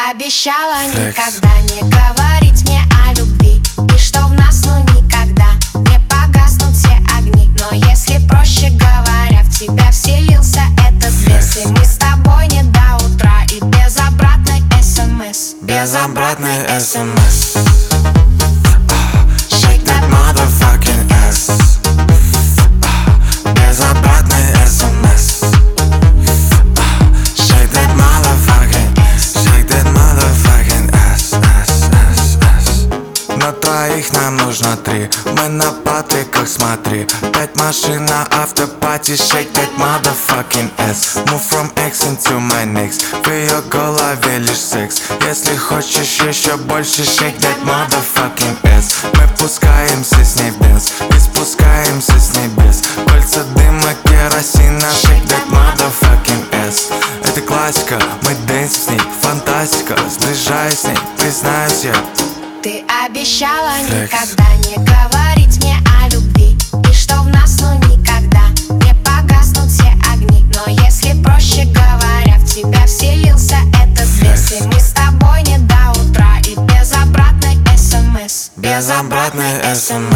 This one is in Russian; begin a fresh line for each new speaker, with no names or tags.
обещала никогда не говорить мне о любви, и что в нас ну никогда не погаснут все огни. Но если проще говоря, в тебя вселился этот бес, и мы с тобой не до утра, и без обратной СМС.
Без обратной СМС. Shake that motherfucking ass. Без обратной СМС. Shake that motherfucking ass. Shake that motherfucking ass, ass, ass, ass. На троих нам нужно 3. Мы на Патриках, смотри. 5 машин на автопати. Shake that motherfucking ass. Move from X into my next. В ее голове лишь секс. Если хочешь еще больше, shake that motherfucking ass. Мы пускаемся с ней в дэнс и спускаемся с небес. Кольца дыма, керосина, shake that motherfucking ass. Это классика, мы дэнс с ней, фантастика. Сближаясь с ней, признаюсь я.
Ты обещала никогда не говорить мне о любви, и что в нас ну никогда не погаснут все огни. Но если проще говоря, в тебя вселился этот бес, и мы с тобой не до утра, и без обратной СМС.
Без обратной СМС.